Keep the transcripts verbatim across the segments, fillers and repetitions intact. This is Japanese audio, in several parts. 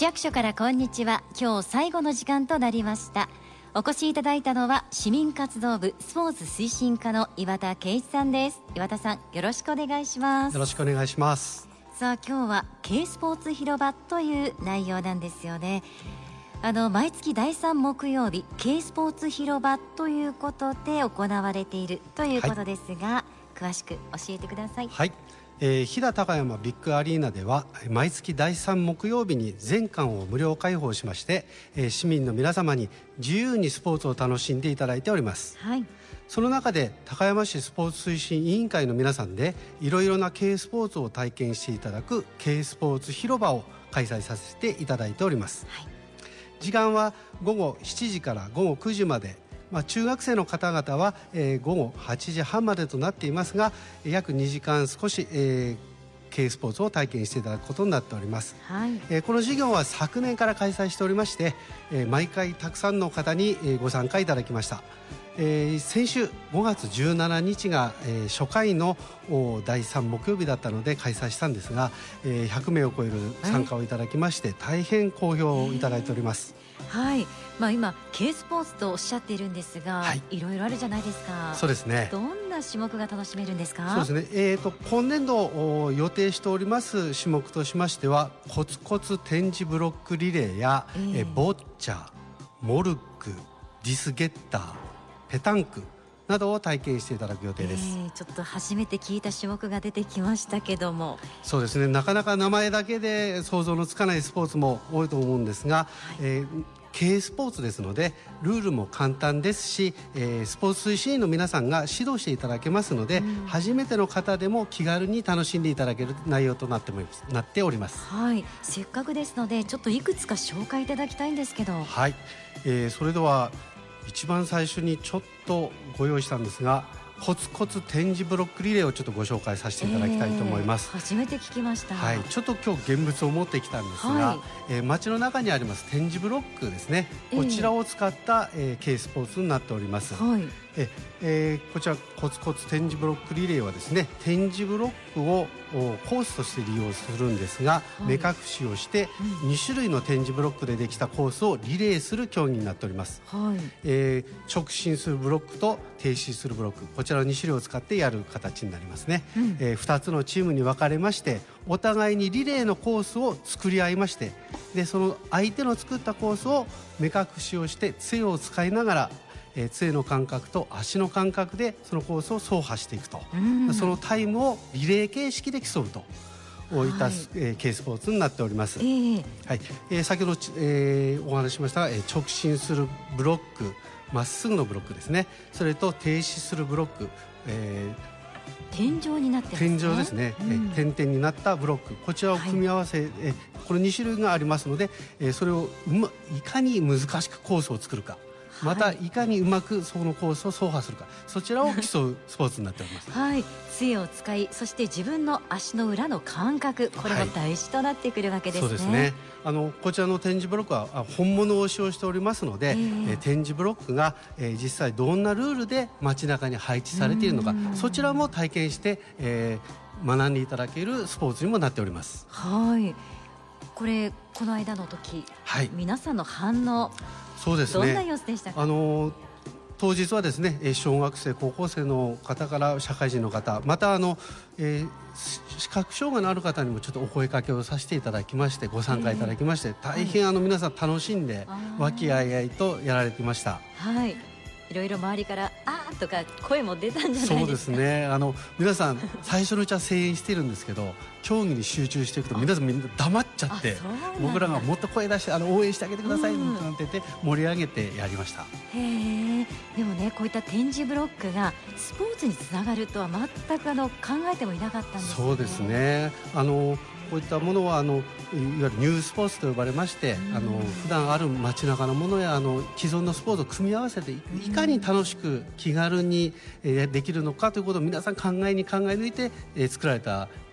役所からこんにちは。今日最後の時間となりました。お越しいただいたのは市民活動部スポーツ推進課の岩田圭一さんです。岩田さん、よろしくお願いします。 よろしくお願いします。 さあ、今日は K スポーツ広場という内容なんですよね。あの毎月だいさん木曜日 K スポーツ広場ということで行われているということですが、はい、詳しく教えてください。 はい、えー、飛騨高山ビッグアリーナでは毎月だいさん木曜日に全館を無料開放しまして、えー、市民の皆様に自由にスポーツを楽しんでいただいております。はい、その中で高山市スポーツ推進委員会の皆さんでいろいろな K スポーツを体験していただく K スポーツ広場を開催させていただいております。はい、時間はごごしちじからごごくじまで、まあ、中学生の方々は、えー、ごごはちじはんまでとなっていますが、約にじかん少し、えー、K スポーツを体験していただくことになっております。はい、えー、この授業は昨年から開催しておりまして、えー、毎回たくさんの方に、えー、ご参加いただきました。えー、先週ごがつじゅうしちにちが、えー、初回のだいさん木曜日だったので開催したんですが、えー、ひゃくめいを超える参加をいただきまして大変好評をいただいております。 はい、まあ、今 K スポーツとおっしゃっているんですが、はい、いろいろあるじゃないですか。 そうですね。 どんな種目が楽しめるんですか？ そうですね、えー、と今年度予定しております種目としましてはコツコツ点字ブロックリレーや、えー、ボッチャ、モルック、ディスゲッター、ペタンクなどを体験していただく予定です。 えー、ちょっと初めて聞いた種目が出てきましたけども。 そうですね、なかなか名前だけで想像のつかないスポーツも多いと思うんですが、はい、えー、K スポーツですのでルールも簡単ですし、えー、スポーツ推進員の皆さんが指導していただけますので、うん、初めての方でも気軽に楽しんでいただける内容となっております、なっております。 はい、せっかくですのでちょっといくつか紹介いただきたいんですけど。 はい、えー、それでは一番最初にちょっとご用意したんですが、コツコツ点字ブロックリレーをちょっとご紹介させていただきたいと思います。 えー、初めて聞きました。 はい、ちょっと今日現物を持ってきたんですが、はい、えー、街の中にあります点字ブロックですね、こちらを使った、えー、K スポーツになっております。はい、ええー、こちらコツコツ点字ブロックリレーはですね、点字ブロックをコースとして利用するんですが、はい、目隠しをしてにしゅるいの点字ブロックでできたコースをリレーする競技になっております。はい、えー、直進するブロックと停止するブロック、こちらのにしゅるいを使ってやる形になりますね。うん、えー、ふたつのチームに分かれましてお互いにリレーのコースを作り合いまして、でその相手の作ったコースを目隠しをして杖を使いながら、えー、杖の感覚と足の感覚でそのコースを走破していくと、うん、そのタイムをリレー形式で競うといった、はい、えー、K スポーツになっております。えーはい、えー、先ほど、えー、お話ししましたが、えー、直進するブロック、まっすぐのブロックですね、それと停止するブロック、えー、天井になってますね。 天井ですね、うん、え点々になったブロック、こちらを組み合わせ、はい、えこのにしゅるいがありますので、えー、それをう、ま、いかに難しくコースを作るか、またいかにうまくそのコースを走破するか、そちらを競うスポーツになっております。 はい、杖を使い、そして自分の足の裏の感覚、これも大事となってくるわけですね。 はい、そうですね。あのこちらの点字ブロックは本物を使用しておりますので、えー、え点字ブロックが、えー、実際どんなルールで街中に配置されているのか、そちらも体験して、えー、学んでいただけるスポーツにもなっております。 はい、これこの間の時、はい、皆さんの反応、そうですね、どんな様子でしたか？ あの当日はですね、小学生高校生の方から社会人の方、またあの、えー、視覚障害のある方にもちょっとお声かけをさせていただきまして、ご参加いただきまして、えー、大変あの皆さん楽しんで和気あいあいとやられていました。 はい、いろいろ周りからあーとか声も出たんじゃないですか？ そうですね、あの皆さん最初のうちは声援してるんですけど、競技に集中していくと皆さんみんな黙っちゃって、僕らがもっと声出してあの応援してあげてくださいなんて言って盛り上げてやりました。 へー、でもね、こういった点字ブロックがスポーツにつながるとは全くあの考えてもいなかったんですね。 そうですね、あのこういったものはあのいわゆるニュースポーツと呼ばれまして、あの普段ある街中のものやあの既存のスポーツを組み合わせていかに楽しく気軽に、えー、できるのかということを皆さん考えに考え抜いて、えー、作られた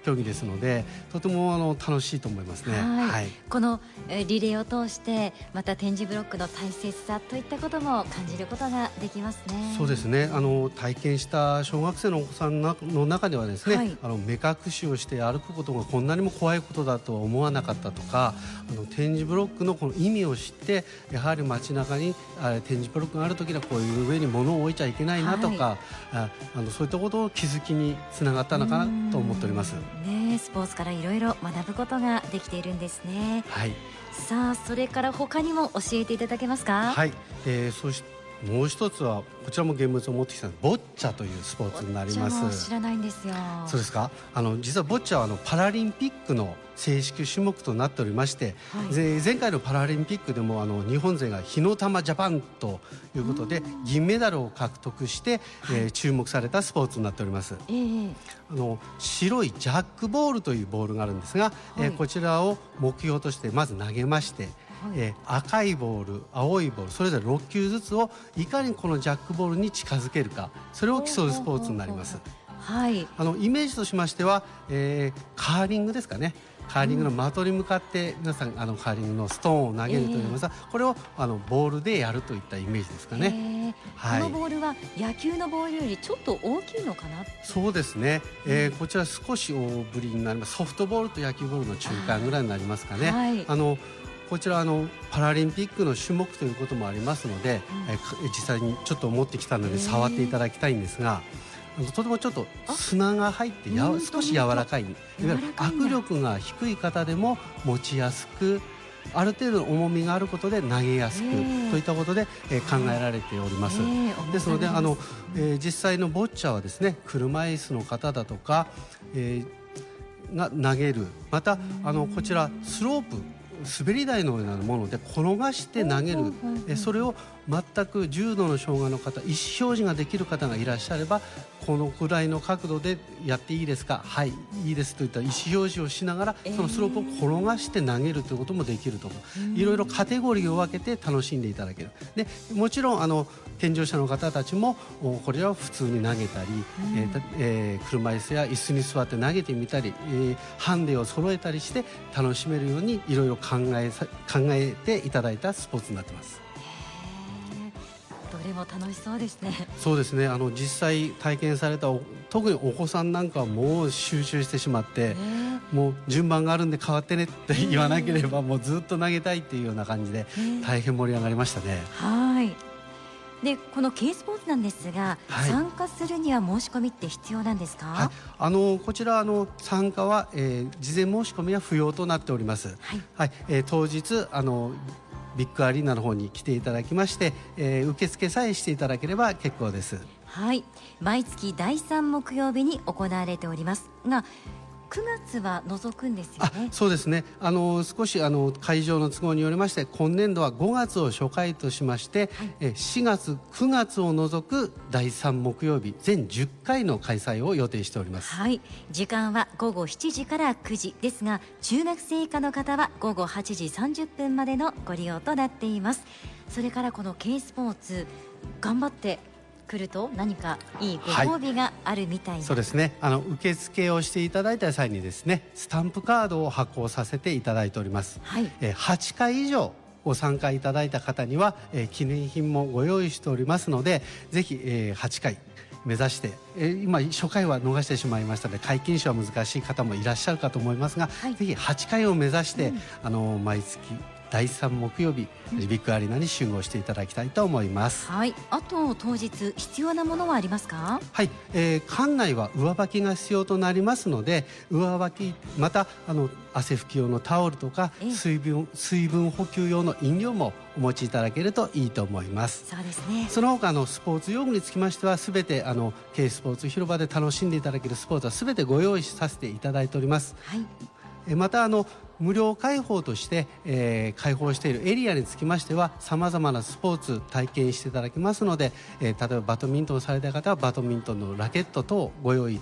競技ですので、とてもあの楽しいと思いますね。 はいはい、 このリレーを通してまた点字ブロックの大切さといったことも感じることができますね。 そうですね、あの体験した小学生のお子さんの中ではですね、はい、あの目隠しをして歩くことがこんなにも怖いことだとは思わなかったとか、あの点字ブロックのこの意味を知って、やはり街中にあ点字ブロックがあるときにはこういう上に物を置いちゃいけないなとか、はい、ああのそういったことを気づきにつながったのかなと思っております。 ね、スポーツからいろいろ学ぶことができているんですね。 はい、 さあそれから他にも教えていただけますか。 はい、えー、そしてもう一つはこちらも現物を持ってきたボッチャというスポーツになります。 ボッチャも知らないんですよ。 そうですか。あの実はボッチャはあのパラリンピックの正式種目となっておりまして、はい、前回のパラリンピックでもあの日本勢が火の玉ジャパンということで銀メダルを獲得して、はい、えー、注目されたスポーツになっております。えー、あの白いジャックボールというボールがあるんですが、はい、えー、こちらを目標としてまず投げまして、はい、えー、赤いボール、青いボール、それぞれろっ球ずつをいかにこのジャックボールに近づけるか、それを競うスポーツになります。 はい、 あのイメージとしましては、えー、カーリングですかね。カーリングの的に向かって皆さんあのカーリングのストーンを投げるというのが、えー、これをあのボールでやるといったイメージですかね。 えーはい、このボールは野球のボールよりちょっと大きいのかな。 そうですね、えー、こちら少し大ぶりになります。ソフトボールと野球ボールの中間ぐらいになりますかね。はい、あのこちらあのパラリンピックの種目ということもありますので、うん、えー、実際にちょっと持ってきたので触っていただきたいんですが、えー、とてもちょっと砂が入ってや少し柔らかい、いわゆる握力が低い方でも持ちやすく、ある程度の重みがあることで投げやすく、えー、といったことで、えー、考えられております。えー、ですのであの、えー、実際のボッチャはですね、車椅子の方だとか、えー、が投げる、またあのこちらスロープ、滑り台のようなもので転がして投げる、えそれを全く重度の障害の方、意思表示ができる方がいらっしゃれば、このくらいの角度でやっていいですか、はいいいですといった意思表示をしながら、そのスロープを転がして投げるということもできると思う。いろいろカテゴリーを分けて楽しんでいただける。でもちろんあの健常者の方たちもこれは普通に投げたり、えーえー、車椅子や椅子に座って投げてみたり、えー、ハンデを揃えたりして楽しめるようにいろいろ考えさ考えていただいたスポーツになっています。 どれも楽しそうですね。 そうですね、あの実際体験された特にお子さんなんかはもう集中してしまって、もう順番があるんで変わってねって言わなければもうずっと投げたいっていうような感じで大変盛り上がりましたね。 はい。でこの K スポーツなんですが、はい、参加するには申し込みって必要なんですか。 はい、あのこちらあの参加は、えー、事前申し込みは不要となっております。はい、はい、えー、当日あのビッグアリーナの方に来ていただきまして、えー、受付さえしていただければ結構です。 はい、毎月だいさん木曜日に行われておりますが、くがつは除くんですよね。 あ、そうですね、あの少しあの会場の都合によりまして、今年度はごがつを初回としまして、はい、えしがつくがつを除くだいさん木曜日全じゅっかいの開催を予定しております。 はい、時間はごごしちじからくじですが、中学生以下の方はごごはちじさんじゅっぷんまでのご利用となっています。それからこの K スポーツ頑張って来ると何かいいご褒美があるみたいな、はい、 そうですね、あの受付をしていただいた際にですね、スタンプカードを発行させていただいております。はい、えー、はちかい以上ご参加いただいた方には、えー、記念品もご用意しておりますので、ぜひ、えー、はちかい目指して、えー、今初回は逃してしまいましたので皆勤賞は難しい方もいらっしゃるかと思いますが、はい、ぜひはちかいを目指して、うん、あの毎月だいさん木曜日、うん、ビッグアリーナに集合していただきたいと思います。 はい、あと当日必要なものはありますか。 はい、えー、館内は上履きが必要となりますので、上履きまたあの汗拭き用のタオルとか水分、水分補給用の飲料もお持ちいただけるといいと思います。 そうですね。 その他のスポーツ用具につきましては、すべてあの K スポーツ広場で楽しんでいただけるスポーツはすべてご用意させていただいております。はい、えまたあの無料開放として、えー、開放しているエリアにつきましては、さまざまなスポーツ体験していただけますので、えー、例えばバドミントンをされた方はバドミントンのラケット等をご用意いただき、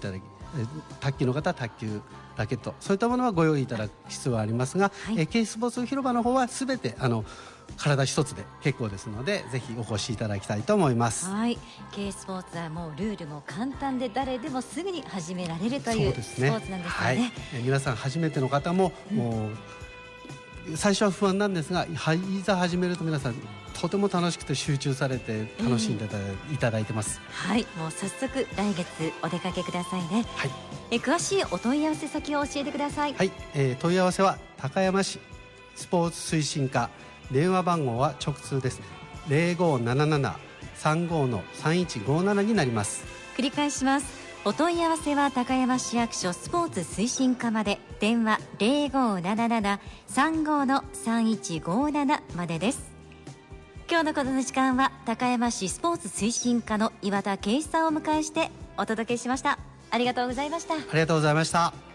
え卓球の方は卓球ラケットそういったものはご用意いただく必要はありますが、はい、え K スポーツ広場の方はすべてあの体一つで結構ですので、ぜひお越しいただきたいと思います。 はい、K スポーツはもうルールも簡単で誰でもすぐに始められるというスポーツなんですよね。はい、 え皆さん初めての方も、うん、もう最初は不安なんですが、いざ始めると皆さんとても楽しくて集中されて楽しんでいただいてます。 はい、もう早速来月お出かけくださいね。はい、え詳しいお問い合わせ先を教えてください。 はい、えー、問い合わせは高山市スポーツ推進課、電話番号は直通です。ゼロごーなななな さんごー さんいちごーななになります。 繰り返します。お問い合わせは高山市役所スポーツ推進課まで、電話 ゼロごーなななな さんごー さんいちごーなな までです。今日のこの時間は高山市スポーツ推進課の岩田圭一さんをお迎えしてお届けしました。ありがとうございました。ありがとうございました。